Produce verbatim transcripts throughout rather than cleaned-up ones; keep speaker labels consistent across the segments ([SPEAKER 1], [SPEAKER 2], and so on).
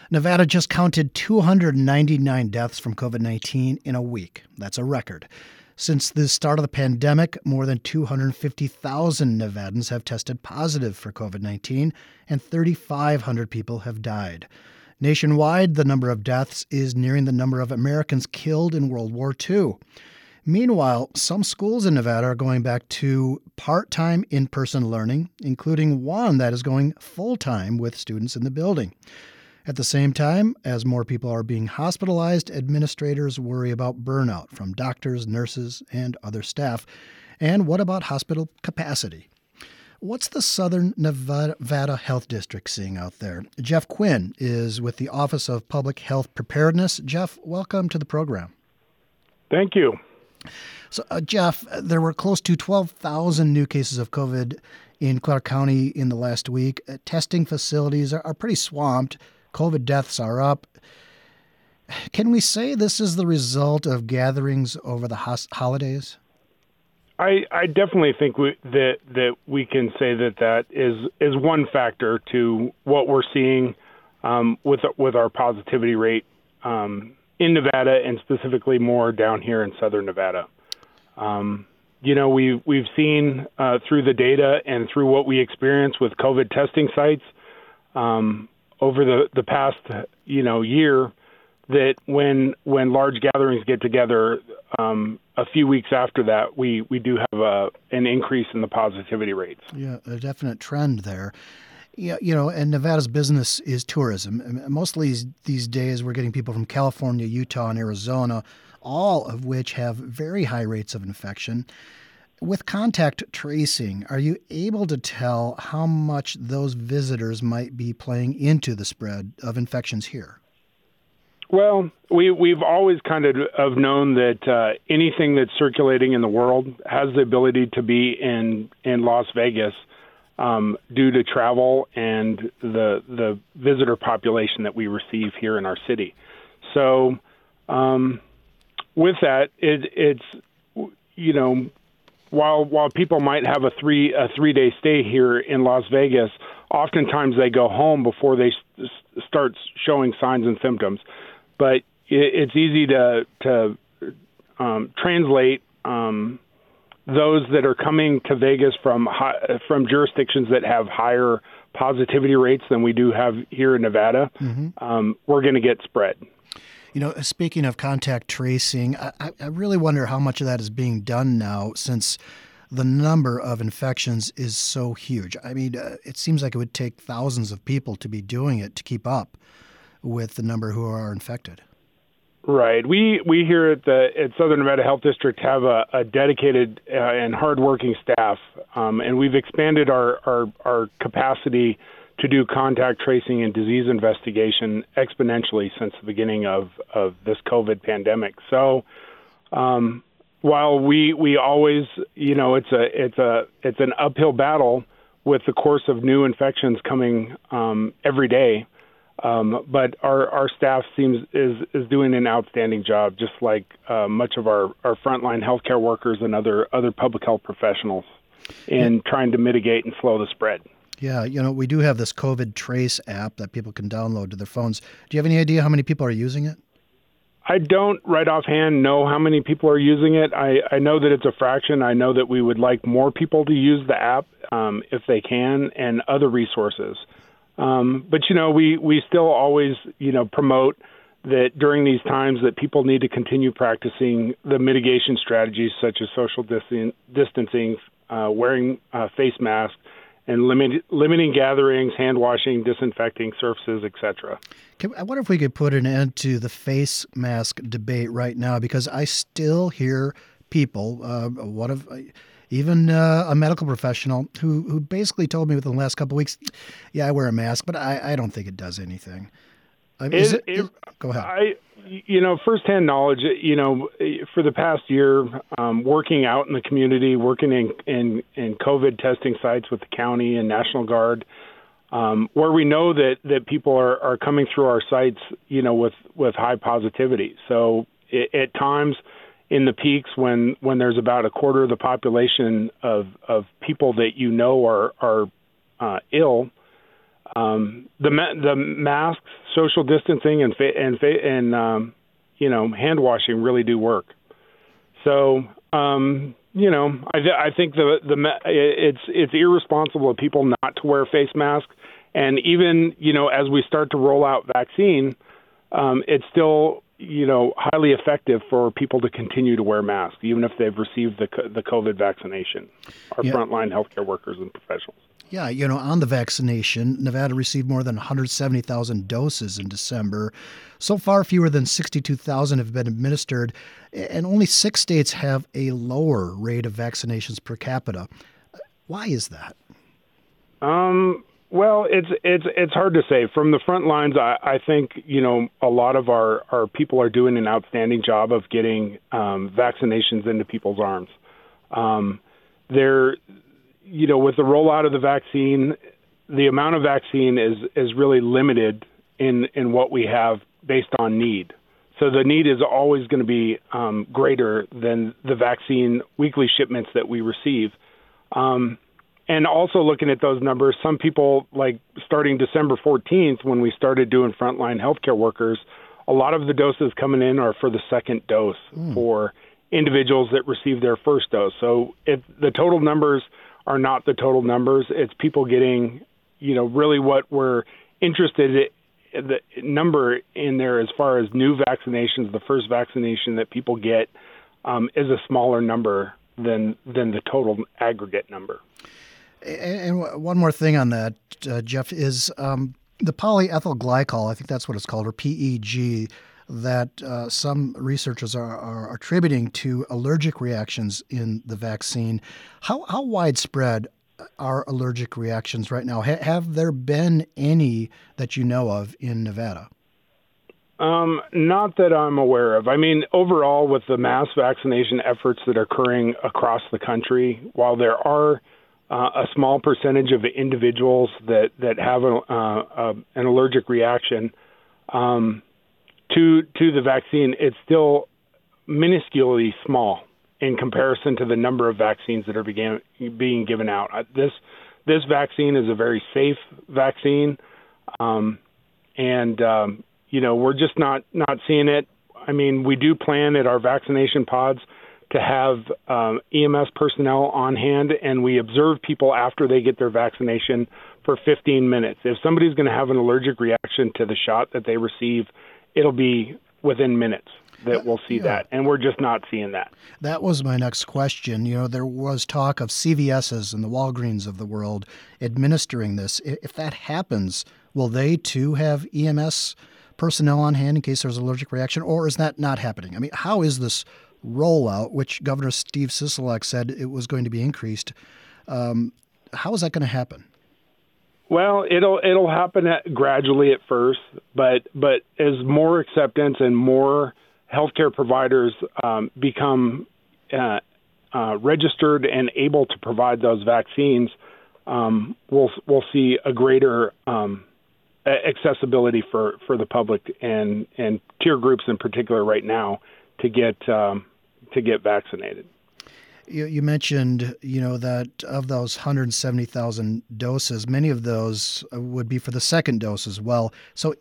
[SPEAKER 1] Nevada just counted two hundred ninety-nine deaths from COVID nineteen in a week. That's a record. Since the start of the pandemic, more than two hundred fifty thousand Nevadans have tested positive for COVID nineteen, and three thousand five hundred people have died. Nationwide, the number of deaths is nearing the number of Americans killed in World War Two. Meanwhile, some schools in Nevada are going back to part-time in-person learning, including one that is going full-time with students in the building. At the same time, as more people are being hospitalized, administrators worry about burnout from doctors, nurses, and other staff. And what about hospital capacity? What's the Southern Nevada Health District seeing out there? Jeff Quinn is with the Office of Public Health Preparedness. Jeff, welcome to the program.
[SPEAKER 2] Thank you.
[SPEAKER 1] So, uh, Jeff, there were close to twelve thousand new cases of COVID in Clark County in the last week. Uh, testing facilities are, are pretty swamped. COVID deaths are up. Can we say this is the result of gatherings over the hos- holidays?
[SPEAKER 2] I, I definitely think we, that that we can say that that is is one factor to what we're seeing um, with with our positivity rate um, in Nevada, and specifically more down here in Southern Nevada. Um, you know, we've we've seen uh, through the data and through what we experience with COVID testing sites um, over the, the past you know year, that when when large gatherings get together, um, a few weeks after that, we, we do have a, an increase in the positivity rates.
[SPEAKER 1] Yeah, a definite trend there. Yeah, you know, and Nevada's business is tourism. Mostly these days, we're getting people from California, Utah, and Arizona, all of which have very high rates of infection. With contact tracing, are you able to tell how much those visitors might be playing into the spread of infections here?
[SPEAKER 2] Well, we, we've always kind of, of known that uh, anything that's circulating in the world has the ability to be in, in Las Vegas um, due to travel and the the visitor population that we receive here in our city. So um, with that, it, it's, you know, while while people might have a three a three-day stay here in Las Vegas, oftentimes they go home before they s- start showing signs and symptoms. But it's easy to to um, translate um, those that are coming to Vegas from high, from jurisdictions that have higher positivity rates than we do have here in Nevada. Mm-hmm. Um, we're going to get spread.
[SPEAKER 1] You know, speaking of contact tracing, I, I really wonder how much of that is being done now, since the number of infections is so huge. I mean, uh, it seems like it would take thousands of people to be doing it to keep up with the number who are infected.
[SPEAKER 2] Right. We we here at the at Southern Nevada Health District have a, a dedicated uh, and hardworking staff, um, and we've expanded our, our our capacity to do contact tracing and disease investigation exponentially since the beginning of, of this COVID pandemic. So, um, while we we always, you know, it's a it's a it's an uphill battle with the course of new infections coming um, every day. Um, but our, our staff seems is, is doing an outstanding job, just like uh, much of our, our frontline healthcare workers and other other public health professionals, in yeah. trying to mitigate and slow the spread.
[SPEAKER 1] Yeah, you know, we do have this COVID Trace app that people can download to their phones. Do you have any idea how many people are using it?
[SPEAKER 2] I don't right offhand know how many people are using it. I, I know that it's a fraction. I know that we would like more people to use the app um, if they can, and other resources. Um, but, you know, we, we still always, you know, promote that during these times that people need to continue practicing the mitigation strategies such as social distan- distancing, uh, wearing uh, face masks, and limit, limiting gatherings, hand washing, disinfecting surfaces, et cetera.
[SPEAKER 1] I wonder if we could put an end to the face mask debate right now, because I still hear people, uh, one of... even uh, a medical professional who, who basically told me within the last couple of weeks, yeah, I wear a mask, but I, I don't think it does anything. I mean, is it, it, is, go ahead.
[SPEAKER 2] I, you know, firsthand knowledge, you know, for the past year, um, working out in the community, working in, in, in COVID testing sites with the county and National Guard, um, where we know that, that people are, are coming through our sites, you know, with, with high positivity. So it, at times, in the peaks when, when there's about a quarter of the population of, of people that you know are are uh, ill, um, the ma- the masks, social distancing, and fa- and fa- and um, you know, hand washing really do work. So um, you know, I, th- I think the the ma- it's it's irresponsible of people not to wear face masks, and even you know, as we start to roll out vaccine, um, it's still you know highly effective for people to continue to wear masks, even if they've received the the COVID vaccination. Our
[SPEAKER 1] yeah.
[SPEAKER 2] frontline healthcare workers and professionals.
[SPEAKER 1] Yeah, you know, on the vaccination, Nevada received more than one hundred seventy thousand doses in December. So far, fewer than sixty-two thousand have been administered, and only six states have a lower rate of vaccinations per capita. Why is that?
[SPEAKER 2] Um, well, it's it's it's hard to say. From the front lines, I, I think you know a lot of our, our people are doing an outstanding job of getting um, vaccinations into people's arms. Um, they're You know, with the rollout of the vaccine, the amount of vaccine is, is really limited in, in what we have based on need. So the need is always going to be um, greater than the vaccine weekly shipments that we receive. Um, and also looking at those numbers, some people, like starting December fourteenth, when we started doing frontline healthcare workers, a lot of the doses coming in are for the second dose mm. for individuals that received their first dose. So if the total numbers are not the total numbers. It's people getting, you know, really what we're interested in, the number in there as far as new vaccinations, the first vaccination that people get um, is a smaller number than than the total aggregate number.
[SPEAKER 1] And one more thing on that, uh, Jeff, is um, the polyethyl glycol, I think that's what it's called, or P E G, that uh, some researchers are, are attributing to allergic reactions in the vaccine. How, how widespread are allergic reactions right now? Ha- have there been any that you know of in Nevada?
[SPEAKER 2] Um, not that I'm aware of. I mean, overall, with the mass vaccination efforts that are occurring across the country, while there are uh, a small percentage of individuals that, that have a, uh, a, an allergic reaction, um, to to the vaccine, it's still minusculely small in comparison to the number of vaccines that are began, being given out. This this vaccine is a very safe vaccine, um, and um, you know we're just not not seeing it. I mean, we do plan at our vaccination pods to have um, E M S personnel on hand, and we observe people after they get their vaccination for fifteen minutes. If somebody's going to have an allergic reaction to the shot that they receive, it'll be within minutes that we'll see yeah. that, and we're just not seeing that.
[SPEAKER 1] That was my next question. You know, there was talk of C V S's and the Walgreens of the world administering this. If that happens, will they too have E M S personnel on hand in case there's an allergic reaction, or is that not happening? I mean, how is this rollout, which Governor Steve Sisolak said it was going to be increased, um, how is that going to happen?
[SPEAKER 2] Well, it'll it'll happen at, gradually at first, but but as more acceptance and more healthcare providers um, become uh, uh, registered and able to provide those vaccines, um, we'll we'll see a greater um, accessibility for, for the public and, and tier groups in particular right now to get um, to get vaccinated.
[SPEAKER 1] You, you mentioned, you know, that of those one hundred seventy thousand doses, many of those would be for the second dose as well. So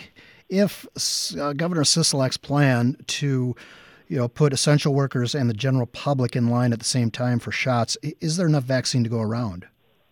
[SPEAKER 1] if uh, Governor Sisolak's plan to, you know, put essential workers and the general public in line at the same time for shots, is there enough vaccine to go around?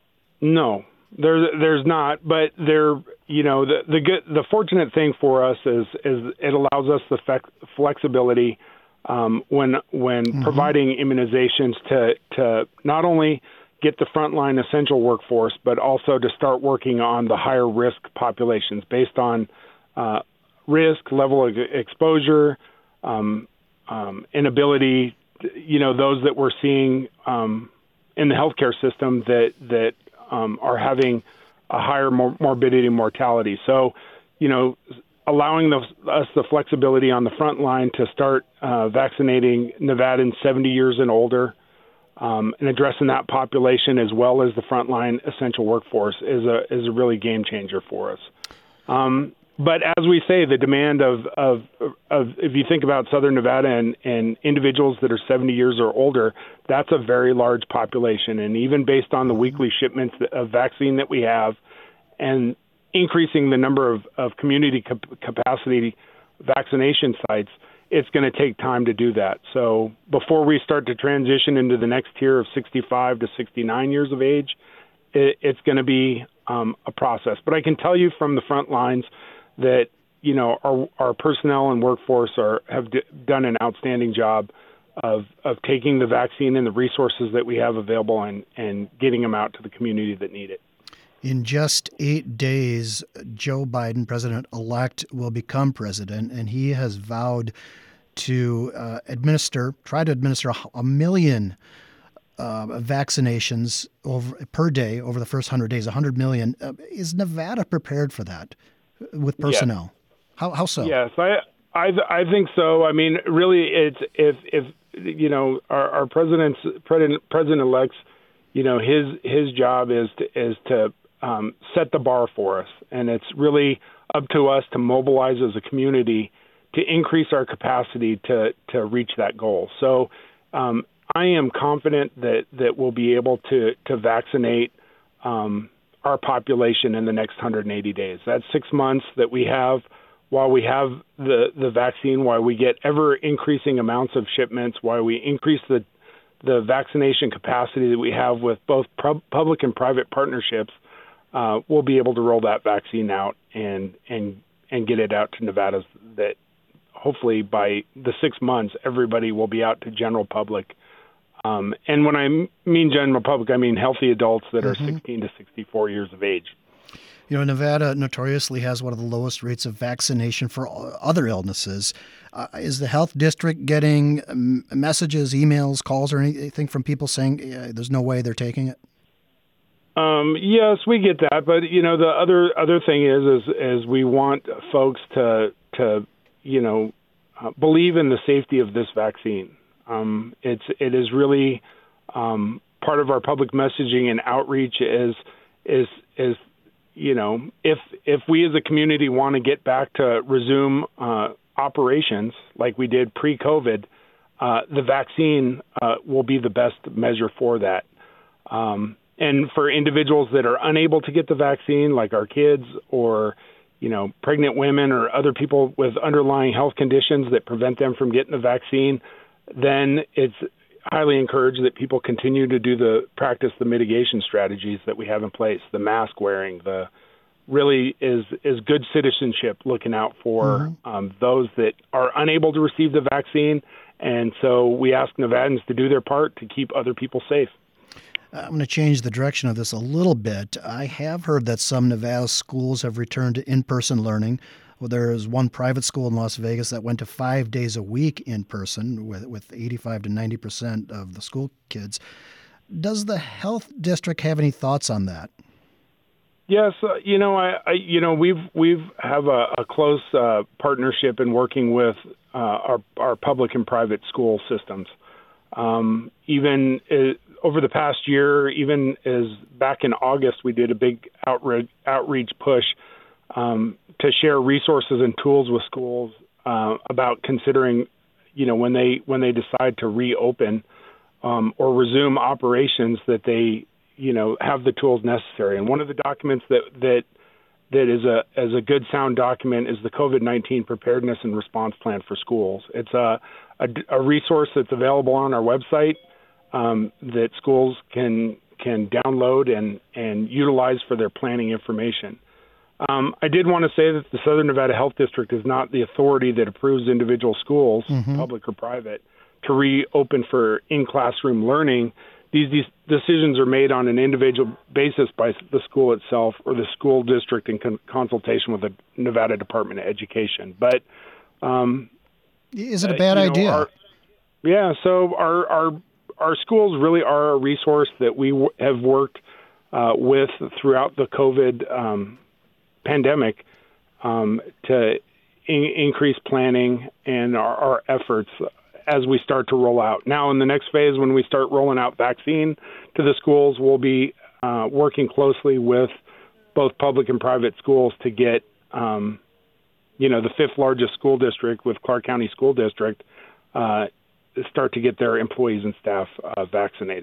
[SPEAKER 2] No, there, there's not. But there, you know, the the good, the fortunate thing for us is is it allows us the flex, flexibility um, when when mm-hmm. providing immunizations to to not only get the frontline essential workforce, but also to start working on the higher risk populations based on uh, risk, level of exposure, um, um, inability, you know, those that we're seeing um, in the healthcare system that that um, are having a higher mor- morbidity and mortality. So, you know, allowing the, us the flexibility on the front line to start uh, vaccinating Nevadans seventy years and older, um, and addressing that population as well as the frontline essential workforce is a is a really game changer for us. Um, but as we say, the demand of, of of if you think about Southern Nevada and, and individuals that are seventy years or older, that's a very large population. And even based on the weekly shipments of vaccine that we have, and increasing the number of, of community cap- capacity vaccination sites, it's going to take time to do that. So before we start to transition into the next tier of sixty-five to sixty-nine years of age, it, it's going to be um, a process. But I can tell you from the front lines that, you know, our, our personnel and workforce are have d- done an outstanding job of of taking the vaccine and the resources that we have available and, and getting them out to the community that need it.
[SPEAKER 1] In just eight days, Joe Biden, president-elect, will become president, and he has vowed to uh, administer, try to administer a, a million uh, vaccinations over per day over the first one hundred days, one hundred million. Uh, is Nevada prepared for that with personnel?
[SPEAKER 2] Yes.
[SPEAKER 1] How, how so?
[SPEAKER 2] Yes, I, I I think so. I mean, really, it's if if you know our, our president's president president-elect's, you know, his his job is to is to Um, set the bar for us. And it's really up to us to mobilize as a community to increase our capacity to, to reach that goal. So um, I am confident that, that we'll be able to, to vaccinate um, our population in the next one hundred eighty days. That's six months that we have while we have the, the vaccine, while we get ever increasing amounts of shipments, while we increase the, the vaccination capacity that we have with both pub- public and private partnerships. Uh, we'll be able to roll that vaccine out and and and get it out to Nevadas that hopefully by the six months, everybody will be out to general public. Um, and when I mean general public, I mean healthy adults that are mm-hmm. sixteen to sixty-four years of age.
[SPEAKER 1] You know, Nevada notoriously has one of the lowest rates of vaccination for other illnesses. Uh, is the health district getting um, messages, emails, calls, or anything from people saying uh, there's no way they're taking it?
[SPEAKER 2] Um, yes, we get that, but you know the other other thing is is is we want folks to to you know uh, believe in the safety of this vaccine. Um, it's it is really um, part of our public messaging and outreach is is is you know if if we as a community want to get back to resume uh, operations like we did pre-COVID, uh, the vaccine uh, will be the best measure for that. Um, And for individuals that are unable to get the vaccine, like our kids or, you know, pregnant women or other people with underlying health conditions that prevent them from getting the vaccine, then it's highly encouraged that people continue to do the practice the mitigation strategies that we have in place. The mask wearing, the really is is good citizenship looking out for mm-hmm. um, those that are unable to receive the vaccine. And so we ask Nevadans to do their part to keep other people safe.
[SPEAKER 1] I'm going to change the direction of this a little bit. I have heard that some Nevada schools have returned to in-person learning. Well, there is one private school in Las Vegas that went to five days a week in person with, with eighty-five to ninety percent of the school kids. Does the health district have any thoughts on that?
[SPEAKER 2] Yes, uh, you know, I, I, you know, we've we've have a, a close uh, partnership in working with uh, our our public and private school systems. Um, even uh, over the past year, even as back in August, we did a big outreach, outreach push um, to share resources and tools with schools uh, about considering, you know, when they when they decide to reopen um, or resume operations, that they, you know, have the tools necessary. And one of the documents that that that is a as a good sound document is the COVID nineteen preparedness and response plan for schools. It's a a, a resource that's available on our website. Um, that schools can can download and, and utilize for their planning information. Um, I did want to say that the Southern Nevada Health District is not the authority that approves individual schools, mm-hmm. public or private, to reopen for in-classroom learning. These, these decisions are made on an individual basis by the school itself or the school district in con- consultation with the Nevada Department of Education. But um,
[SPEAKER 1] is it a bad
[SPEAKER 2] uh, you know,
[SPEAKER 1] idea?
[SPEAKER 2] Our, yeah, so our our Our schools really are a resource that we w- have worked uh, with throughout the COVID um, pandemic um, to in- increase planning and our, our efforts as we start to roll out. Now, in the next phase, when we start rolling out vaccine to the schools, we'll be uh, working closely with both public and private schools to get, um, you know, the fifth largest school district with Clark County School District uh, start to get their employees and staff uh, vaccinated.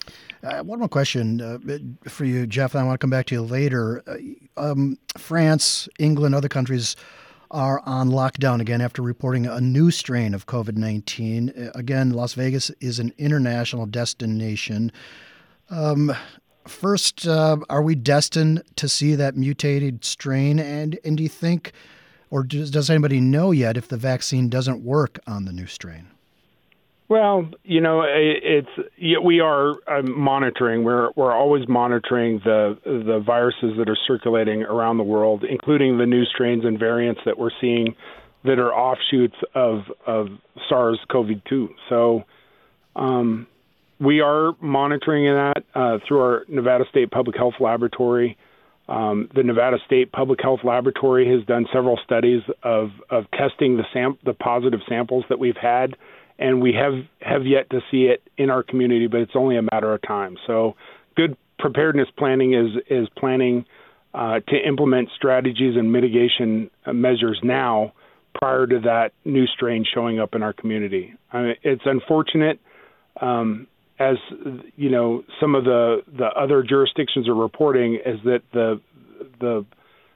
[SPEAKER 1] Uh, one more question uh, for you, Jeff, and I want to come back to you later. Uh, um, France, England, other countries are on lockdown again after reporting a new strain of COVID nineteen. Uh, again, Las Vegas is an international destination. Um, first, uh, are we destined to see that mutated strain? And, and do you think, or does, does anybody know yet if the vaccine doesn't work on the new strain?
[SPEAKER 2] Well, you know, it's we are monitoring. We're we're always monitoring the the viruses that are circulating around the world, including the new strains and variants that we're seeing that are offshoots of of SARS-C o V two. So um, we are monitoring that uh, through our Nevada State Public Health Laboratory. Um, the Nevada State Public Health Laboratory has done several studies of of testing the sam- the positive samples that we've had. And we have, have yet to see it in our community, but it's only a matter of time. So good preparedness planning is, is planning uh, to implement strategies and mitigation measures now prior to that new strain showing up in our community. I mean, it's unfortunate, um, as you know, some of the, the other jurisdictions are reporting, is that the the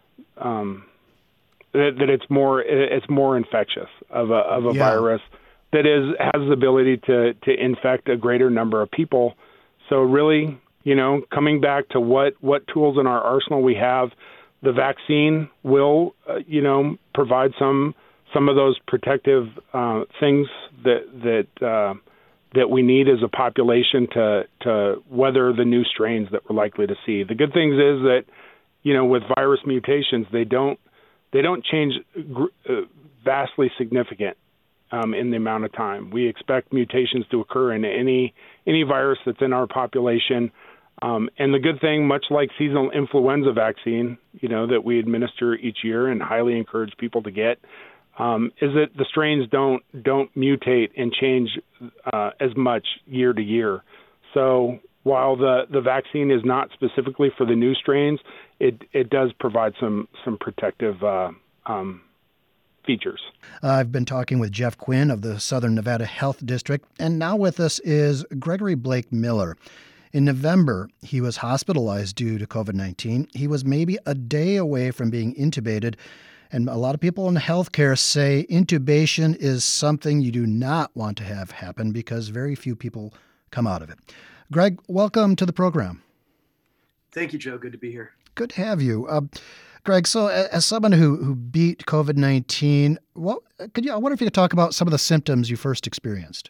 [SPEAKER 2] um, that, that it's more it's more infectious of a of a
[SPEAKER 1] yeah.
[SPEAKER 2] virus that is has the ability to, to infect a greater number of people. So really, you know, coming back to what, what tools in our arsenal we have, the vaccine will, uh, you know, provide some some of those protective uh, things that that uh, that we need as a population to to weather the new strains that we're likely to see. The good things is that, you know, with virus mutations, they don't they don't change gr- uh, vastly significant. Um, in the amount of time. We expect mutations to occur in any any virus that's in our population. Um, and the good thing, much like seasonal influenza vaccine, you know, that we administer each year and highly encourage people to get, um, is that the strains don't don't mutate and change uh, as much year to year. So while the, the vaccine is not specifically for the new strains, it it does provide some some protective uh, um features.
[SPEAKER 1] Uh, I've been talking with Jeff Quinn of the Southern Nevada Health District, and now with us is Gregory Blake Miller. In November, he was hospitalized due to COVID nineteen. He was maybe a day away from being intubated, and a lot of people in healthcare say intubation is something you do not want to have happen because very few people come out of it. Greg, welcome to the program.
[SPEAKER 3] Thank you, Joe. Good to be here.
[SPEAKER 1] Good to have you. Uh, Greg, so as someone who, who beat COVID nineteen, what could you? I wonder if you could talk about some of the symptoms you first experienced.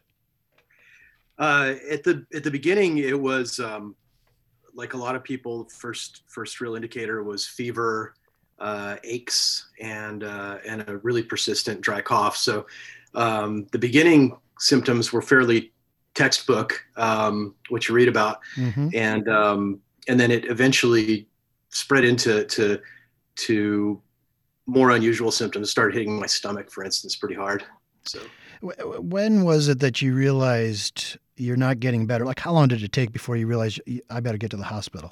[SPEAKER 3] Uh, at the at the beginning, it was um, like a lot of people. First first real indicator was fever, uh, aches, and uh, and a really persistent dry cough. So um, the beginning symptoms were fairly textbook, um, which you read about, mm-hmm. and um, and then it eventually spread into to to more unusual symptoms. Started hitting my stomach, for instance, pretty hard. So
[SPEAKER 1] when was it that you realized you're not getting better? Like, how long did it take before you realized I better get to the hospital?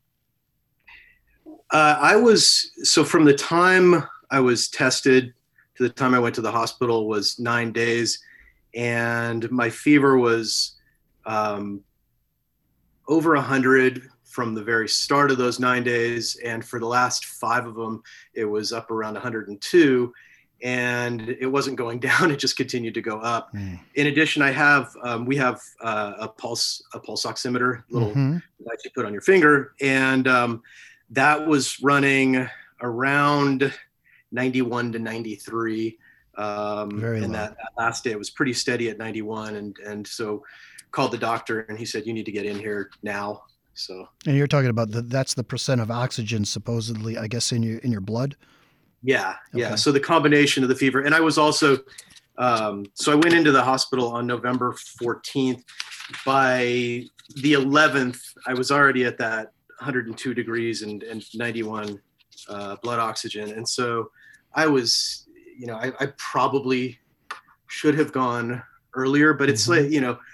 [SPEAKER 3] Uh, I was, so from the time I was tested to the time I went to the hospital was nine days. And my fever was um, over a hundred from the very start of those nine days. And for the last five of them, it was up around one hundred two. And it wasn't going down. It just continued to go up. Mm. In addition, I have, um, we have uh, a pulse, a pulse oximeter, little mm-hmm. device you put on your finger. And um, that was running around ninety-one to ninety-three. Um,
[SPEAKER 1] Very
[SPEAKER 3] and
[SPEAKER 1] low.
[SPEAKER 3] that, that last day it was pretty steady at ninety-one. And, and so called the doctor and he said, you need to get in here now. So,
[SPEAKER 1] and you're talking about the, that's the percent of oxygen supposedly, I guess, in your, in your blood.
[SPEAKER 3] Yeah.
[SPEAKER 1] Okay.
[SPEAKER 3] Yeah. So the combination of the fever, and I was also, um, so I went into the hospital on November fourteenth. By the eleventh, I was already at that one hundred two degrees and, and ninety-one uh, blood oxygen. And so I was, you know, I, I probably should have gone earlier, but it's mm-hmm. like, you know,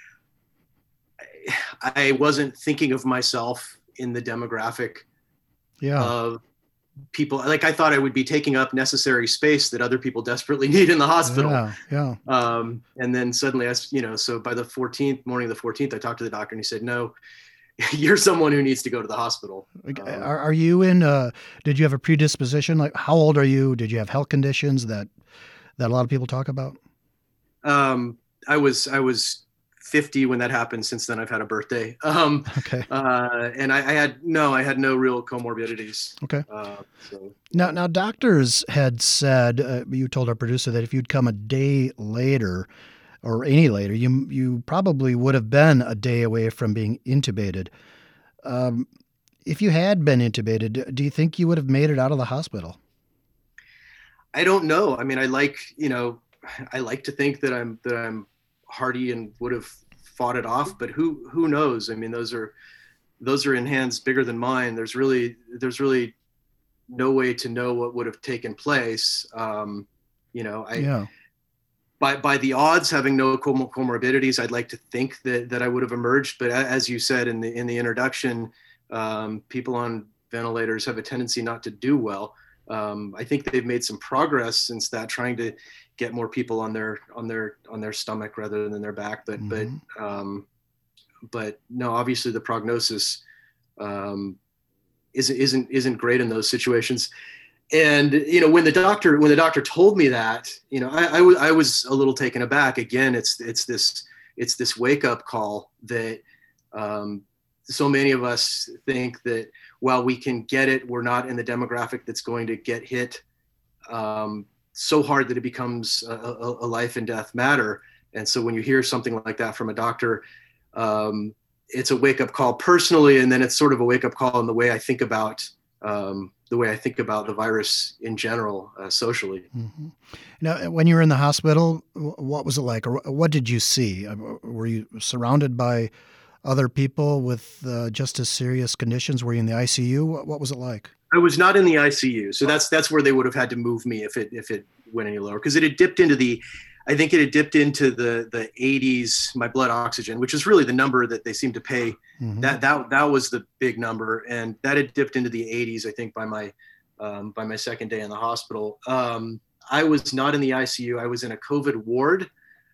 [SPEAKER 3] I, I wasn't thinking of myself in the demographic
[SPEAKER 1] yeah.
[SPEAKER 3] of people. Like I thought I would be taking up necessary space that other people desperately need in the hospital.
[SPEAKER 1] Yeah, yeah.
[SPEAKER 3] Um, and then suddenly, I, you know, so by the fourteenth, morning of the fourteenth, I talked to the doctor and he said, no, you're someone who needs to go to the hospital.
[SPEAKER 1] Like,
[SPEAKER 3] Um,
[SPEAKER 1] Are, are you in, uh, did you have a predisposition? Like, how old are you? Did you have health conditions that, that a lot of people talk about?
[SPEAKER 3] um, I was, I was fifty when that happened. Since then I've had a birthday. Um,
[SPEAKER 1] Okay.
[SPEAKER 3] uh, and I, I had, no, I had no real comorbidities.
[SPEAKER 1] Okay.
[SPEAKER 3] Uh, so,
[SPEAKER 1] Now, now, doctors had said, uh, you told our producer that if you'd come a day later or any later, you you probably would have been a day away from being intubated. Um, if you had been intubated, do you think you would have made it out of the hospital?
[SPEAKER 3] I don't know. I mean, I like, you know, I like to think that I'm, that I'm hardy and would have fought it off, but who, who knows? I mean, those are, those are in hands bigger than mine. There's really, there's really no way to know what would have taken place. Um, you know, I,
[SPEAKER 1] Yeah.
[SPEAKER 3] by, by the odds, having no com- comorbidities, I'd like to think that, that I would have emerged. But as you said in the, in the introduction, um, people on ventilators have a tendency not to do well. Um, I think they've made some progress since that, trying to get more people on their, on their, on their stomach rather than their back. But,
[SPEAKER 1] Mhm.
[SPEAKER 3] but, um, but no, obviously the prognosis, um, isn't, isn't, isn't great in those situations. And, you know, when the doctor, when the doctor told me that, you know, I, I, w- I was a little taken aback. Again, it's, it's this, it's this wake up call that, um, so many of us think that while we can get it, we're not in the demographic that's going to get hit, um, so hard that it becomes a, a, a life and death matter. And so when you hear something like that from a doctor, um, it's a wake up call personally. And then it's sort of a wake up call in the way I think about, um, the way I think about the virus in general, uh, socially.
[SPEAKER 1] Mm-hmm. Now, when you were in the hospital, what was it like? Or what did you see? Were you surrounded by other people with uh, just as serious conditions? Were you in the I C U? What, what was it like?
[SPEAKER 3] I was not in the I C U. So that's, that's where they would have had to move me if it, if it went any lower, because it had dipped into the, I think it had dipped into the, the eighties, my blood oxygen, which is really the number that they seem to pay. Mm-hmm. That, that, that was the big number. And that had dipped into the eighties, I think by my, um, by my second day in the hospital. Um, I was not in the I C U. I was in a COVID ward.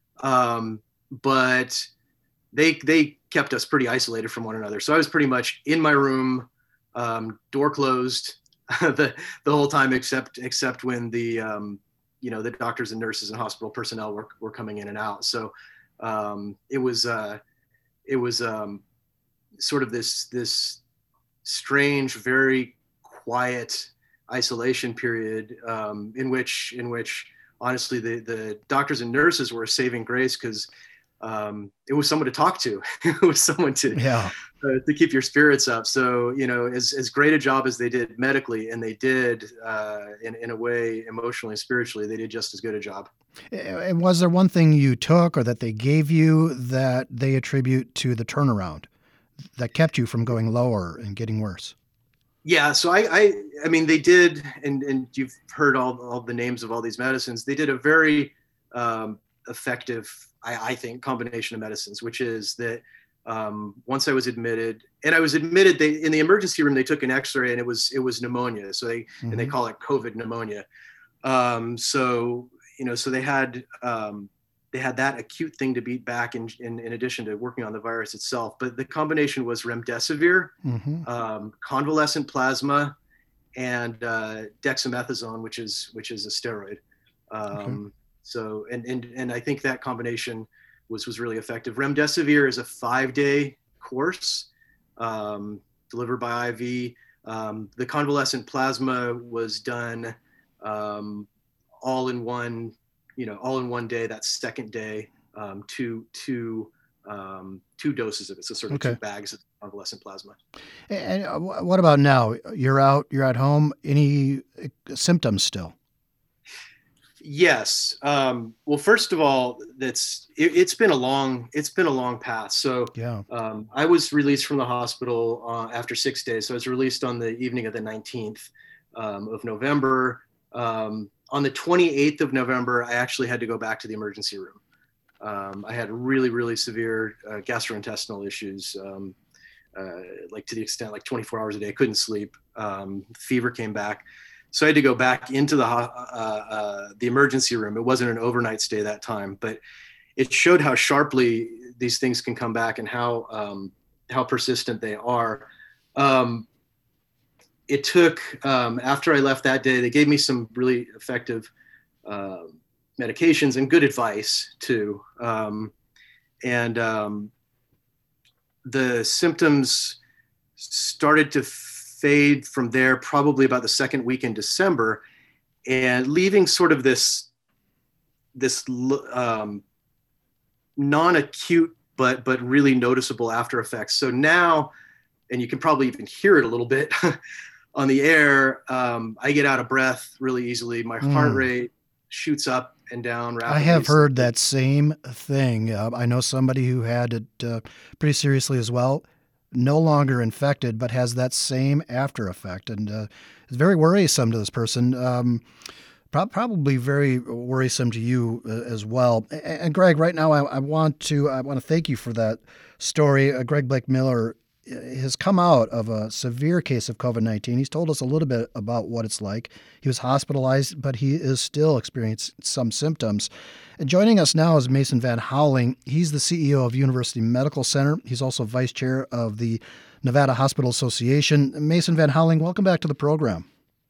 [SPEAKER 3] Um, but they, they kept us pretty isolated from one another. So I was pretty much in my room, um, door closed the, the whole time, except, except when the, um, you know, the doctors and nurses and hospital personnel were, were coming in and out. So, um, it was, uh, it was, um, sort of this, this strange, very quiet isolation period, um, in which, in which honestly, the, the doctors and nurses were a saving grace, because, um, it was someone to talk to. It was someone to,
[SPEAKER 1] yeah.
[SPEAKER 3] uh, to keep your spirits up. So, you know, as, as great a job as they did medically, and they did, uh, in, in a way, emotionally and spiritually, they did just as good a job.
[SPEAKER 1] And was there one thing you took or that they gave you that they attribute to the turnaround that kept you from going lower and getting worse?
[SPEAKER 3] Yeah. So I, I, I mean, they did, and, and you've heard all, all the names of all these medicines. They did a very, um, effective, I, I think, combination of medicines, which is that, um, once I was admitted, and I was admitted, they, in the emergency room, they took an x-ray and it was, it was pneumonia. So they, mm-hmm. and they call it COVID pneumonia. Um, so, you know, so they had, um, they had that acute thing to beat back in, in, in addition to working on the virus itself. But the combination was remdesivir, mm-hmm. um, convalescent plasma, and, uh, dexamethasone, which is, which is a steroid. Um, okay. So, and, and, and I think that combination was, was really effective. Remdesivir is a five day course, um, delivered by I V. Um, the convalescent plasma was done, um, all in one, you know, all in one day, that second day, um, two, two, um, two doses of it. So sort of okay. two bags of convalescent plasma.
[SPEAKER 1] And what about now? You're out, you're at home, any symptoms still?
[SPEAKER 3] Yes. Um, well, first of all, that's, it, it's been a long, it's been a long path. So
[SPEAKER 1] yeah.
[SPEAKER 3] um, I was released from the hospital uh, after six days. So I was released on the evening of the nineteenth um, of November. Um, on the twenty-eighth of November, I actually had to go back to the emergency room. Um, I had really, really severe uh, gastrointestinal issues, um, uh, like to the extent like twenty-four hours a day, I couldn't sleep. Um, fever came back. So I had to go back into the, uh, uh, the emergency room. It wasn't an overnight stay that time, but it showed how sharply these things can come back, and how, um, how persistent they are. Um, it took, um, after I left that day, they gave me some really effective uh, medications and good advice too. Um, and um, the symptoms started to fade from there probably about the second week in December, and leaving sort of this, this um, non-acute but but really noticeable after effects. So now, and you can probably even hear it a little bit on the air, um, I get out of breath really easily. My mm. heart rate shoots up and down rapidly.
[SPEAKER 1] I have heard that same thing. Uh, I know somebody who had it uh, pretty seriously as well, no longer infected, but has that same after effect. And uh, it's very worrisome to this person. Um, Probably very worrisome to you uh, as well. And Greg, right now, I, I want to I want to thank you for that story. Uh, Greg Blake Miller has come out of a severe case of COVID nineteen. He's told us a little bit about what it's like. He was hospitalized, but he is still experiencing some symptoms. And joining us now is Mason Van Houweling. He's the C E O of University Medical Center. He's also vice chair of the Nevada Hospital Association. Mason Van Houweling, welcome back to the program.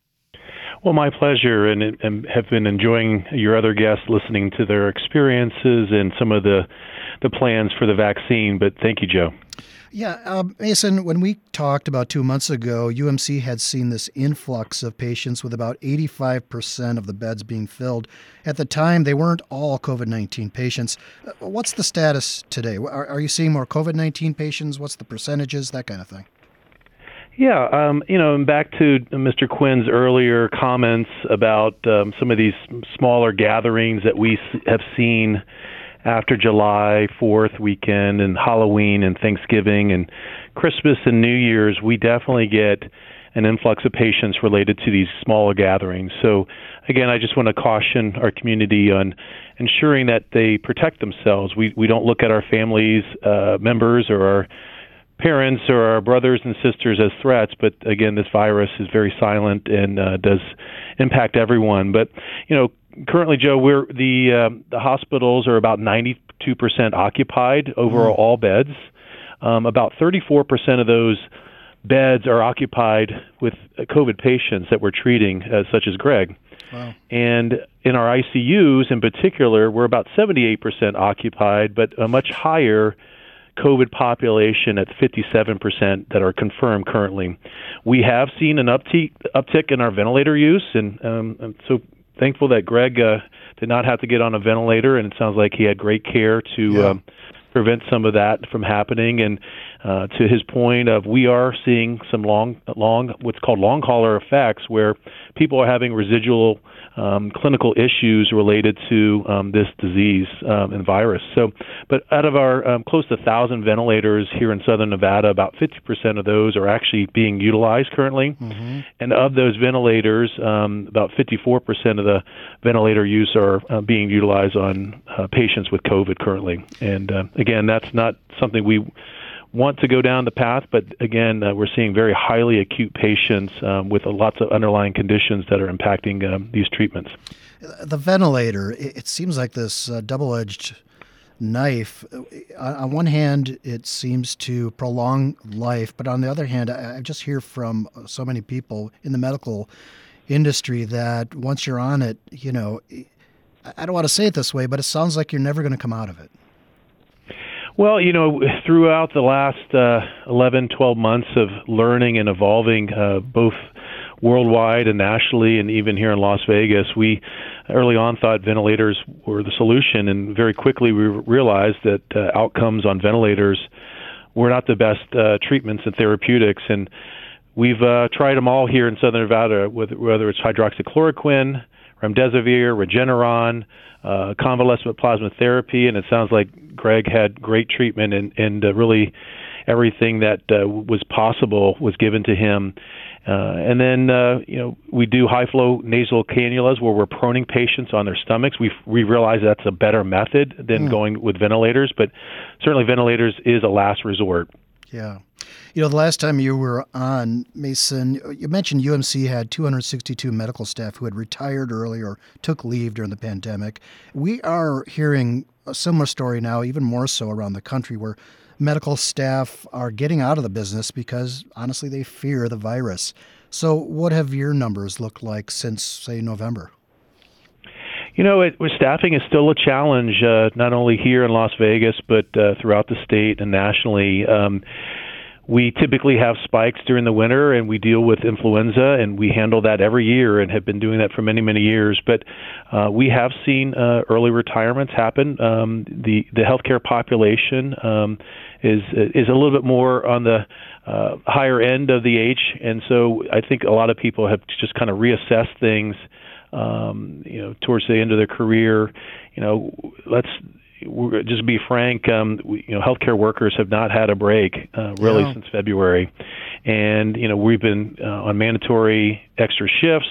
[SPEAKER 4] Well, my pleasure, and, and have been enjoying your other guests listening to their experiences and some of the the plans for the vaccine. But thank you, Joe.
[SPEAKER 1] Yeah, uh, Mason, when we talked about two months ago, U M C had seen this influx of patients with about eighty-five percent of the beds being filled. At the time, they weren't all COVID nineteen patients. Uh, what's the status today? Are, are you seeing more COVID nineteen patients? What's the percentages, that kind of thing?
[SPEAKER 4] Yeah, um, you know, and back to Mister Quinn's earlier comments about um, some of these smaller gatherings that we have seen after July fourth weekend and Halloween and Thanksgiving and Christmas and New Year's, we definitely get an influx of patients related to these smaller gatherings. So, again, I just want to caution our community on ensuring that they protect themselves. We we don't look at our families, uh, members, or our parents or our brothers and sisters as threats, but again, this virus is very silent and uh, does impact everyone. But you know, currently, Joe, we're the um, the hospitals are about ninety-two percent occupied over mm. all beds. Um, about thirty-four percent of those beds are occupied with COVID patients that we're treating, uh, such as Greg. Wow. And in our I C Us, in particular, we're about seventy-eight percent occupied, but a much higher COVID population at fifty-seven percent that are confirmed currently. We have seen an uptick, uptick in our ventilator use, and um, I'm so thankful that Greg uh, did not have to get on a ventilator, and it sounds like he had great care to yeah. um, prevent some of that from happening. And uh, to his point of, we are seeing some long, long, what's called long hauler effects, where people are having residual Um, clinical issues related to um, this disease um, and virus. So, but out of our um, close to one thousand ventilators here in Southern Nevada, about fifty percent of those are actually being utilized currently. Mm-hmm. And of those ventilators, um, about fifty-four percent of the ventilator use are uh, being utilized on uh, patients with COVID currently. And uh, again, that's not something we want to go down the path, but again, uh, we're seeing very highly acute patients um, with uh, lots of underlying conditions that are impacting um, these treatments.
[SPEAKER 1] The ventilator, it seems like this uh, double-edged knife. On one hand, it seems to prolong life, but on the other hand, I just hear from so many people in the medical industry that once you're on it, you know, I don't want to say it this way, but it sounds like you're never going to come out of it.
[SPEAKER 4] Well, you know, throughout the last uh, eleven, twelve months of learning and evolving, uh, both worldwide and nationally, and even here in Las Vegas, we early on thought ventilators were the solution, and very quickly we realized that uh, outcomes on ventilators were not the best uh, treatments and therapeutics. And we've uh, tried them all here in Southern Nevada, whether it's hydroxychloroquine, remdesivir, Regeneron, uh, convalescent plasma therapy, and it sounds like Greg had great treatment, and, and uh, really everything that uh, was possible was given to him. Uh, and then, uh, you know, we do high-flow nasal cannulas where we're proning patients on their stomachs. We we realize that's a better method than mm. going with ventilators, but certainly ventilators is a last resort.
[SPEAKER 1] Yeah. You know, the last time you were on, Mason, you mentioned U M C had two hundred sixty-two medical staff who had retired early or took leave during the pandemic. We are hearing a similar story now, even more so around the country, where medical staff are getting out of the business because, honestly, they fear the virus. So what have your numbers looked like since, say, November?
[SPEAKER 4] You know, it, staffing is still a challenge, uh, not only here in Las Vegas, but uh, throughout the state and nationally. Um, we typically have spikes during the winter, and we deal with influenza, and we handle that every year and have been doing that for many, many years. But uh, we have seen uh, early retirements happen. Um, the, the healthcare population um, is is a little bit more on the uh, higher end of the age, and so I think a lot of people have just kind of reassessed things Um, you know, towards the end of their career. You know, let's we're, just be frank. Um, we, you know, healthcare workers have not had a break uh, really yeah. since February, and you know, we've been uh, on mandatory extra shifts.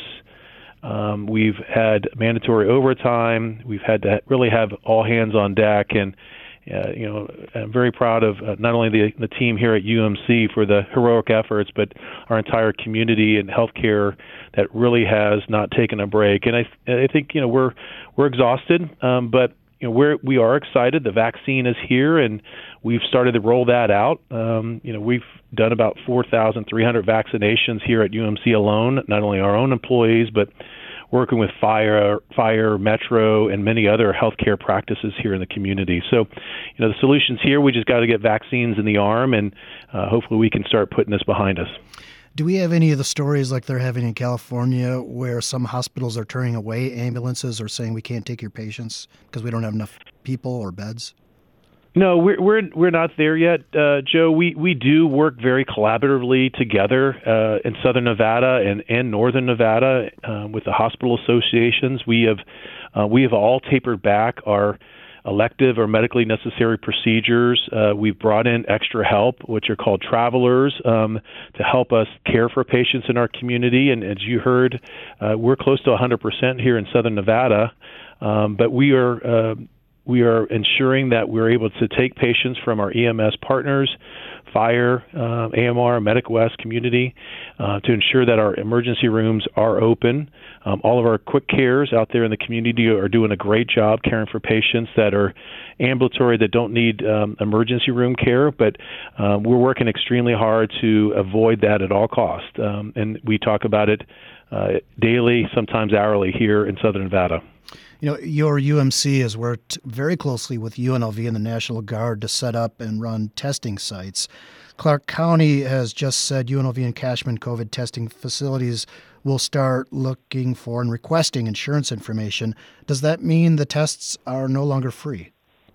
[SPEAKER 4] Um, we've had mandatory overtime. We've had to really have all hands on deck, and uh, you know, I'm very proud of uh, not only the the team here at U M C for the heroic efforts, but our entire community and healthcare that really has not taken a break. And I I think you know we're we're exhausted, um, but you know we're we are excited. The vaccine is here, and we've started to roll that out. Um, you know we've done about four thousand three hundred vaccinations here at U M C alone, not only our own employees, but working with fire, fire, Metro, and many other healthcare practices here in the community. So, you know, the solution's here. We just got to get vaccines in the arm, and uh, hopefully we can start putting this behind us.
[SPEAKER 1] Do we have any of the stories like they're having in California where some hospitals are turning away ambulances or saying we can't take your patients because we don't have enough people or beds?
[SPEAKER 4] No, we're we're we're not there yet, uh, Joe. We we do work very collaboratively together uh, in Southern Nevada and, and Northern Nevada uh, with the hospital associations. We have uh, we have all tapered back our elective or medically necessary procedures. Uh, we've brought in extra help, which are called travelers, um, to help us care for patients in our community. And as you heard, uh, we're close to one hundred percent here in Southern Nevada, um, but we are. Uh, We are ensuring that we're able to take patients from our E M S partners, fire, uh, A M R, Medic West community, uh, to ensure that our emergency rooms are open. Um, all of our quick cares out there in the community are doing a great job caring for patients that are ambulatory that don't need um, emergency room care, but um, we're working extremely hard to avoid that at all costs. Um, and we talk about it uh, daily, sometimes hourly here in Southern Nevada.
[SPEAKER 1] You know, your U M C has worked very closely with U N L V and the National Guard to set up and run testing sites. Clark County has just said U N L V and Cashman COVID testing facilities will start looking for and requesting insurance information. Does that mean the tests are no longer free?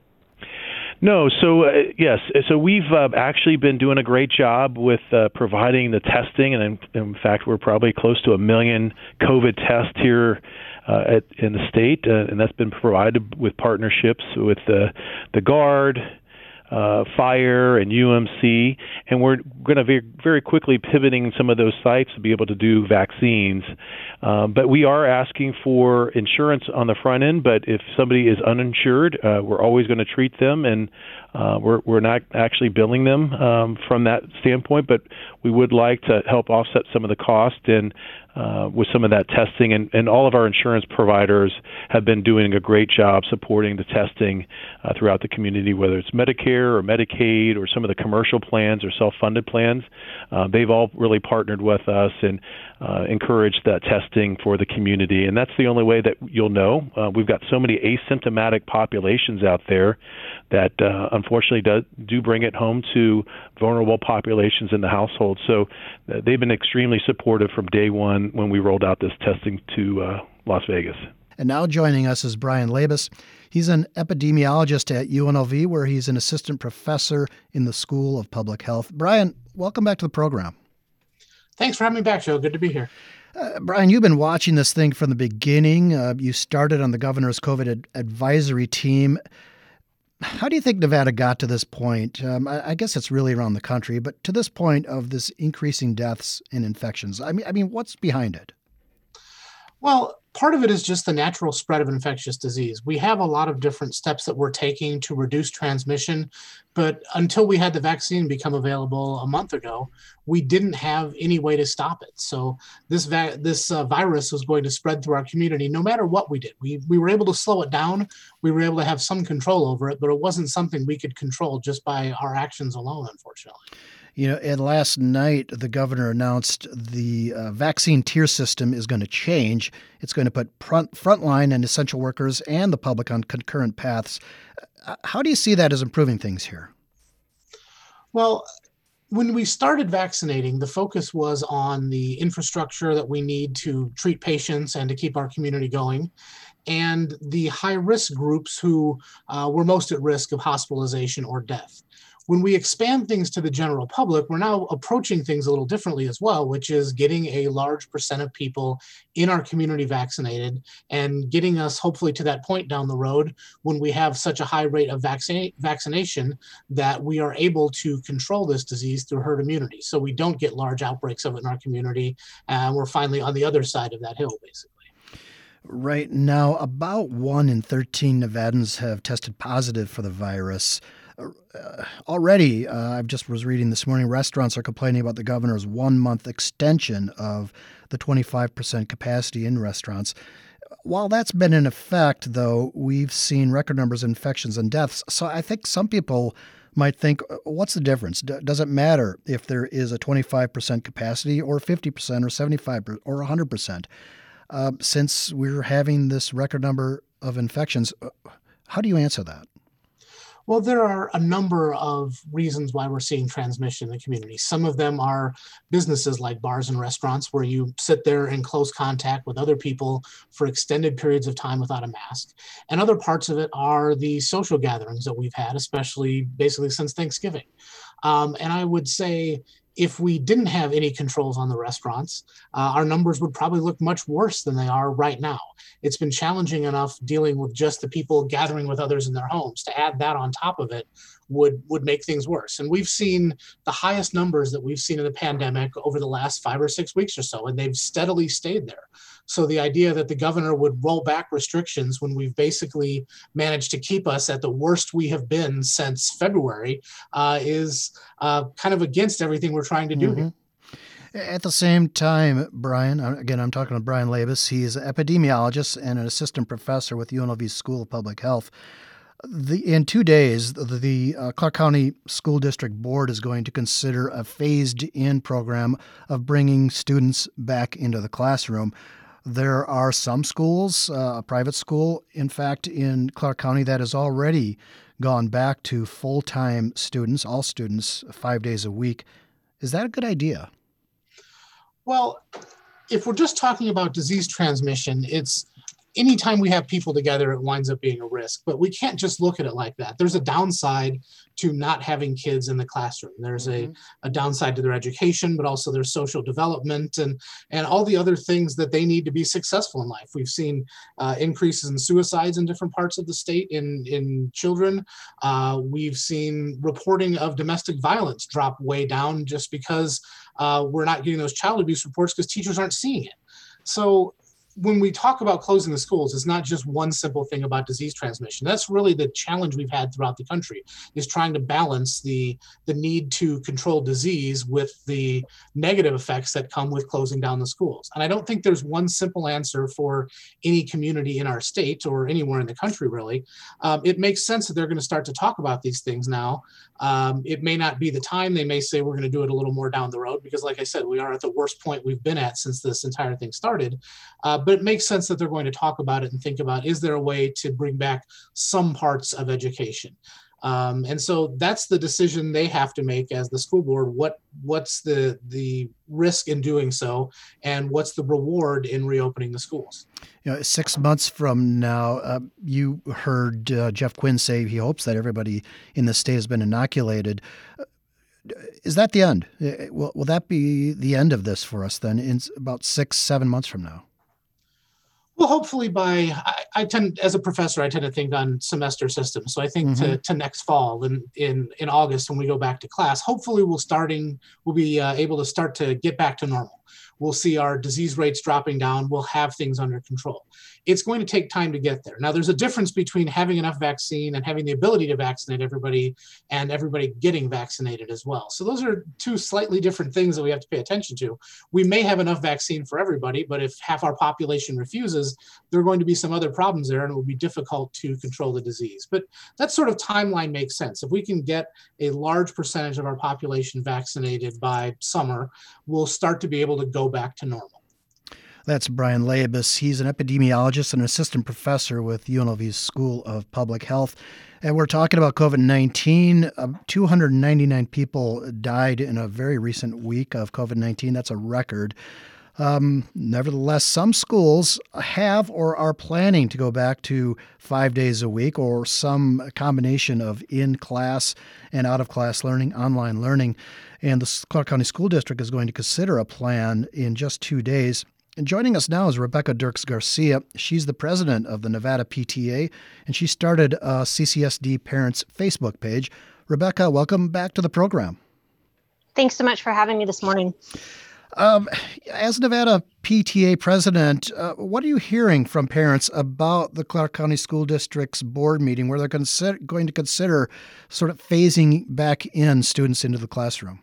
[SPEAKER 4] No, so uh, yes, so we've uh, actually been doing a great job with uh, providing the testing, and in, in fact, we're probably close to a million COVID tests here uh, at, in the state, uh, and that's been provided with partnerships with the the Guard, uh, Fire, and U M C, and we're going to be very quickly pivoting some of those sites to be able to do vaccines. Um, but we are asking for insurance on the front end, but if somebody is uninsured, uh, we're always going to treat them, and uh, we're, we're not actually billing them um, from that standpoint, but we would like to help offset some of the cost and uh, with some of that testing, and, and all of our insurance providers have been doing a great job supporting the testing uh, throughout the community, whether it's Medicare or Medicaid or some of the commercial plans or self-funded plans. Uh, they've all really partnered with us and uh, encouraged that testing for the community, and that's the only way that you'll know. Uh, we've got so many asymptomatic populations out there that uh, unfortunately do, do bring it home to vulnerable populations in the household. So uh, they've been extremely supportive from day one when we rolled out this testing to uh, Las Vegas.
[SPEAKER 1] And now joining us is Brian Labus. He's an epidemiologist at U N L V, where he's an assistant professor in the School of Public Health. Brian, welcome back to the program.
[SPEAKER 5] Thanks for having me back, Joe. Good to be here.
[SPEAKER 1] Uh, Brian, you've been watching this thing from the beginning. Uh, you started on the governor's COVID ad- advisory team. How do you think Nevada got to this point? Um, I, I guess it's really around the country, but to this point of this increasing deaths and infections. I mean, I mean, what's behind it?
[SPEAKER 5] Well, part of it is just the natural spread of infectious disease. We have a lot of different steps that we're taking to reduce transmission, but until we had the vaccine become available a month ago, we didn't have any way to stop it. So this va- this uh, virus was going to spread through our community no matter what we did. We we were able to slow it down. We were able to have some control over it, but it wasn't something we could control just by our actions alone, unfortunately.
[SPEAKER 1] You know, and last night, the governor announced the uh, vaccine tier system is going to change. It's going to put front, frontline and essential workers and the public on concurrent paths. Uh, How do you see that as improving things here?
[SPEAKER 5] Well, when we started vaccinating, the focus was on the infrastructure that we need to treat patients and to keep our community going, and the high-risk groups who uh, were most at risk of hospitalization or death. When we expand things to the general public, we're now approaching things a little differently as well, which is getting a large percent of people in our community vaccinated and getting us hopefully to that point down the road when we have such a high rate of vaccina- vaccination that we are able to control this disease through herd immunity. So we don't get large outbreaks of it in our community, and we're finally on the other side of that hill, basically.
[SPEAKER 1] Right now, about one in thirteen Nevadans have tested positive for the virus. Uh, already, uh, I just was reading this morning, restaurants are complaining about the governor's one-month extension of the twenty-five percent capacity in restaurants. While that's been in effect, though, we've seen record numbers of infections and deaths. So I think some people might think, what's the difference? D- does it matter if there is a twenty-five percent capacity or fifty percent or seventy-five percent or one hundred percent? Uh, since we're having this record number of infections, how do you answer that?
[SPEAKER 5] Well, there are a number of reasons why we're seeing transmission in the community. Some of them are businesses like bars and restaurants, where you sit there in close contact with other people for extended periods of time without a mask. And other parts of it are the social gatherings that we've had, especially basically since Thanksgiving. Um, and I would say, if we didn't have any controls on the restaurants, uh, our numbers would probably look much worse than they are right now. It's been challenging enough dealing with just the people gathering with others in their homes. To add that on top of it would would make things worse. And we've seen the highest numbers that we've seen in the pandemic over the last five or six weeks or so, and they've steadily stayed there. So the idea that the governor would roll back restrictions when we've basically managed to keep us at the worst we have been since February uh, is uh, kind of against everything we're trying to do
[SPEAKER 1] Mm-hmm.
[SPEAKER 5] here.
[SPEAKER 1] At the same time, Brian, again, I'm talking to Brian Labus. He's an epidemiologist and an assistant professor with U N L V School of Public Health. The, in two days, the, the uh, Clark County School District Board is going to consider a phased-in program of bringing students back into the classroom. There are some schools, uh, a private school, in fact, in Clark County that has already gone back to full-time students, all students, five days a week. Is that a good idea?
[SPEAKER 5] Well, if we're just talking about disease transmission, it's anytime we have people together, it winds up being a risk. But we can't just look at it like that. There's a downside to not having kids in the classroom. There's mm-hmm. a, a downside to their education, but also their social development and, and all the other things that they need to be successful in life. We've seen uh, increases in suicides in different parts of the state in, in children. Uh, we've seen reporting of domestic violence drop way down just because uh, we're not getting those child abuse reports because teachers aren't seeing it. So when we talk about closing the schools, it's not just one simple thing about disease transmission. That's really the challenge we've had throughout the country, is trying to balance the, the need to control disease with the negative effects that come with closing down the schools. And I don't think there's one simple answer for any community in our state or anywhere in the country, really. Um, it makes sense that they're going to start to talk about these things now. Um, it may not be the time. They may say we're going to do it a little more down the road because, like I said, we are at the worst point we've been at since this entire thing started. Uh, but it makes sense that they're going to talk about it and think about, is there a way to bring back some parts of education? Um, and so that's the decision they have to make as the school board. What what's the the risk in doing so, and what's the reward in reopening the schools?
[SPEAKER 1] You know, six months from now, uh, you heard uh, Jeff Quinn say he hopes that everybody in the state has been inoculated. Uh, Is that the end? Will, will that be the end of this for us then in about six, seven months from now?
[SPEAKER 5] Well, hopefully by, I, I tend, as a professor, I tend to think on semester systems. So I think mm-hmm. to, to next fall in, in, in August when we go back to class, hopefully we'll starting, we'll be uh, able to start to get back to normal. we'll see our disease rates dropping down, we'll have things under control. It's going to take time to get there. Now, there's a difference between having enough vaccine and having the ability to vaccinate everybody and everybody getting vaccinated as well. So those are two slightly different things that we have to pay attention to. We may have enough vaccine for everybody, but if half our population refuses, there are going to be some other problems there, and it will be difficult to control the disease. But that sort of timeline makes sense. If we can get a large percentage of our population vaccinated by summer, we'll start to be able to go back to normal.
[SPEAKER 1] That's Brian Leibus. He's an epidemiologist and assistant professor with U N L V's School of Public Health. And we're talking about COVID nineteen. Uh, two hundred ninety-nine people died in a very recent week of COVID nineteen. That's a record. Um, nevertheless, some schools have or are planning to go back to five days a week or some combination of in-class and out-of-class learning, online learning. And the Clark County School District is going to consider a plan in just two days. And joining us now is Rebecca Dirks Garcia. She's the president of the Nevada P T A, and she started a C C S D Parents Facebook page. Rebecca, welcome back to the program.
[SPEAKER 6] Thanks so much for having me this morning.
[SPEAKER 1] Um, as Nevada P T A president, uh, what are you hearing from parents about the Clark County School District's board meeting where they're consider- going to consider sort of phasing back in students into the classroom?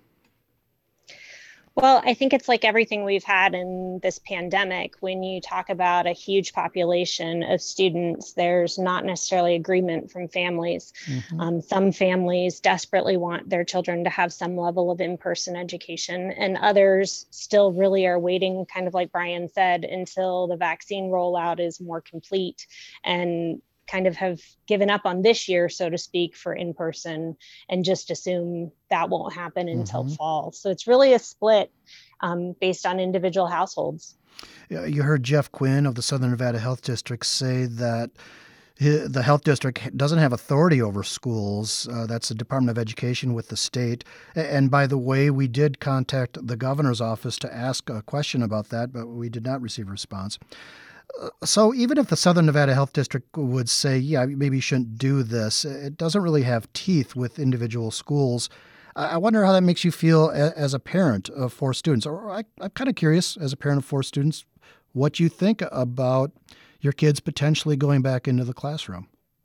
[SPEAKER 6] Well, I think it's like everything we've had in this pandemic. When you talk about a huge population of students, there's not necessarily agreement from families. Mm-hmm. Um, some families desperately want their children to have some level of in-person education, and others still really are waiting, kind of like Brian said, until the vaccine rollout is more complete and kind of have given up on this year, so to speak, for in-person and just assume that won't happen until mm-hmm. fall. So it's really a split um, based on individual households.
[SPEAKER 1] You heard Jeff Quinn of the Southern Nevada Health District say that the health district doesn't have authority over schools. Uh, that's the Department of Education with the state. And by the way, we did contact the governor's office to ask a question about that, but we did not receive a response. So even if the Southern Nevada Health District would say, yeah, maybe you shouldn't do this, it doesn't really have teeth with individual schools. I wonder how that makes you feel as a parent of four students. Or I, I'm kind of curious, as a parent of four students, what you think about your kids potentially going back into the classroom.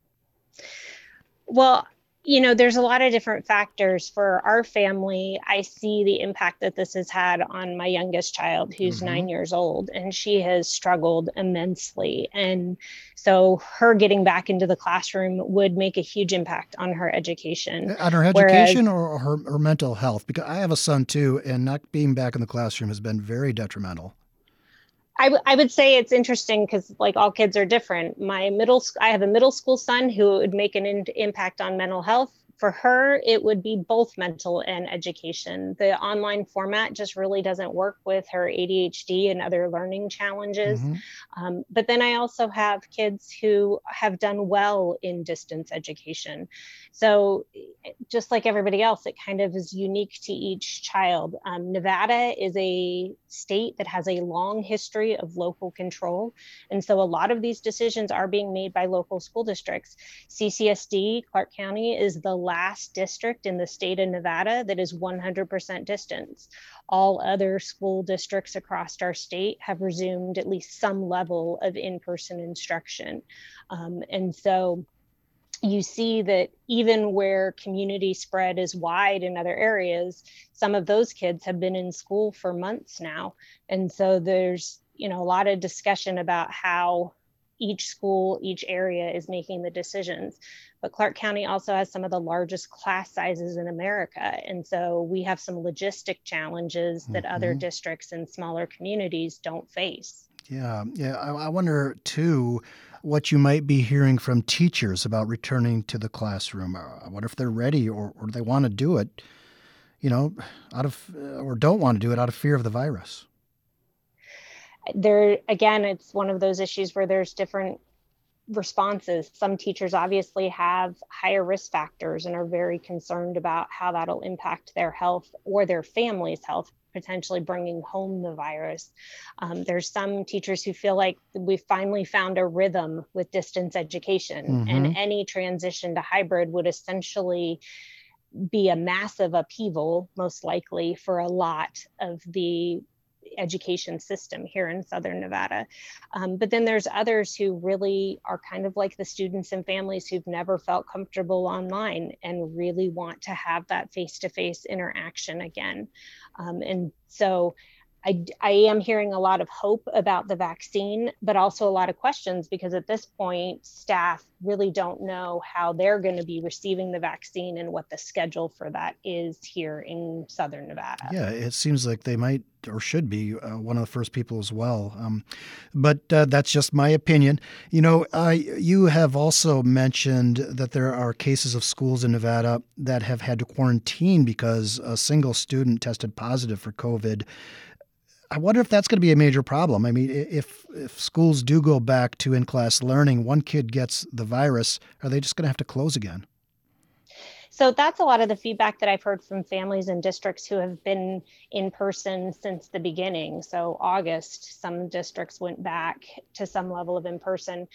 [SPEAKER 6] Well, you know, there's a lot of different factors for our family. I see the impact that this has had on my youngest child, who's mm-hmm. nine years old, and she has struggled immensely. And so her getting back into the classroom would make a huge impact on her education.
[SPEAKER 1] On her education Whereas, or her, her mental health? Because I have a son too, and not being back in the classroom has been very detrimental.
[SPEAKER 6] I, w- I would say it's interesting because, like, all kids are different. My middle, I have a middle school son who would make an in- impact on mental health. For her, it would be both mental and education. The online format just really doesn't work with her A D H D and other learning challenges. Mm-hmm. Um, but then I also have kids who have done well in distance education. So just like everybody else, it kind of is unique to each child. Um, Nevada is a state that has a long history of local control. And so a lot of these decisions are being made by local school districts. C C S D, Clark County, is the last district in the state of Nevada that is one hundred percent distance. All other school districts across our state have resumed at least some level of in-person instruction. Um, and so you see that even where community spread is wide in other areas, some of those kids have been in school for months now. And so there's, you know, a lot of discussion about how each school, each area is making the decisions. But Clark County also has some of the largest class sizes in America. And so we have some logistic challenges that mm-hmm. other districts and smaller communities don't face.
[SPEAKER 1] Yeah, yeah. I, I wonder, too, what you might be hearing from teachers about returning to the classroom. I wonder if they're ready or, or they want to do it, you know, out of or don't want to do it out of fear of the virus.
[SPEAKER 6] There, again, it's one of those issues where there's different responses. Some teachers obviously have higher risk factors and are very concerned about how that'll impact their health or their family's health, potentially bringing home the virus. Um, there's some teachers who feel like we finally found a rhythm with distance education, mm-hmm. and any transition to hybrid would essentially be a massive upheaval, most likely, for a lot of the education system here in Southern Nevada. Um, but then there's others who really are kind of like the students and families who've never felt comfortable online and really want to have that face-to-face interaction again. Um, and so I, I am hearing a lot of hope about the vaccine, but also a lot of questions, because at this point, staff really don't know how they're going to be receiving the vaccine and what the schedule for that is here in Southern Nevada.
[SPEAKER 1] Yeah, it seems like they might or should be uh, one of the first people as well. Um, but uh, that's just my opinion. You know, uh, you have also mentioned that there are cases of schools in Nevada that have had to quarantine because a single student tested positive for COVID. I wonder if that's going to be a major problem. I mean, if if schools do go back to in-class learning, one kid gets the virus, are they just going to have to close again?
[SPEAKER 6] So that's a lot of the feedback that I've heard from families and districts who have been in person since the beginning. So August, some districts went back to some level of in person.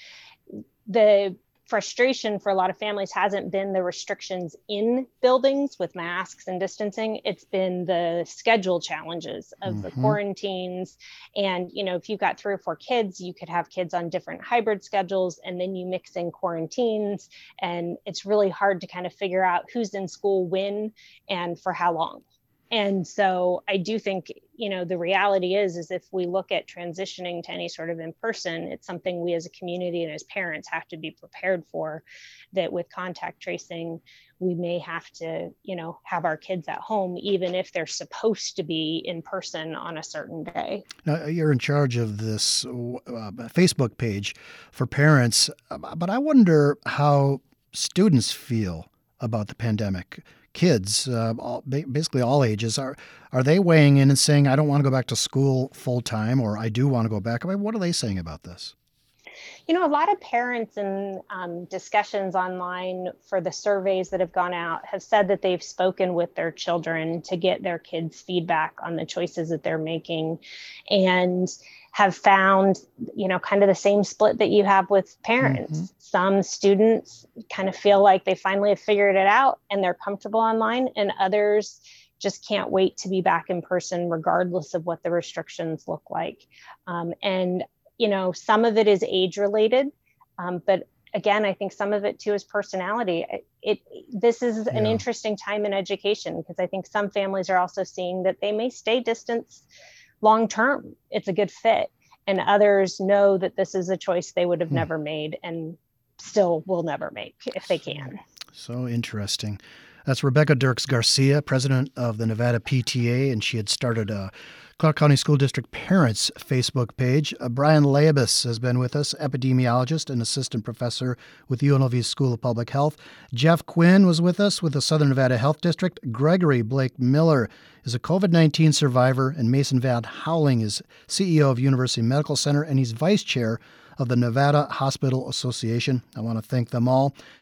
[SPEAKER 6] The frustration for a lot of families hasn't been the restrictions in buildings with masks and distancing. It's been the schedule challenges of mm-hmm. the quarantines. And, you know, if you've got three or four kids, you could have kids on different hybrid schedules, and then you mix in quarantines. And it's really hard to kind of figure out who's in school when and for how long. And so I do think, you know, the reality is, is if we look at transitioning to any sort of in-person, it's something we as a community and as parents have to be prepared for, that with contact tracing, we may have to, you know, have our kids at home, even if they're supposed to be in person on a certain day.
[SPEAKER 1] Now, you're in charge of this uh, Facebook page for parents, but I wonder how students feel about the pandemic. Kids, uh, all, basically all ages, are are they weighing in and saying, I don't want to go back to school full time, or I do want to go back? I mean, what are they saying about this?
[SPEAKER 6] You know, a lot of parents in um, discussions online for the surveys that have gone out have said that they've spoken with their children to get their kids' feedback on the choices that they're making, and have found, you know, kind of the same split that you have with parents. Mm-hmm. Some students kind of feel like they finally have figured it out and they're comfortable online, and others just can't wait to be back in person regardless of what the restrictions look like. Um, and, you know, some of it is age related, um, but again, I think some of it too is personality. It, it this is an yeah. interesting time in education, because I think some families are also seeing that they may stay distance long term. It's a good fit. And others know that this is a choice they would have hmm. never made and still will never make if they can.
[SPEAKER 1] So interesting. That's Rebecca Dirks Garcia, president of the Nevada P T A, and she had started a Clark County School District Parents Facebook page. Uh, Brian Labus has been with us, epidemiologist and assistant professor with U N L V's School of Public Health. Jeff Quinn was with us with the Southern Nevada Health District. Gregory Blake Miller is a COVID nineteen survivor, and Mason Van Houweling is C E O of University Medical Center, and he's vice chair of the Nevada Hospital Association. I want to thank them all.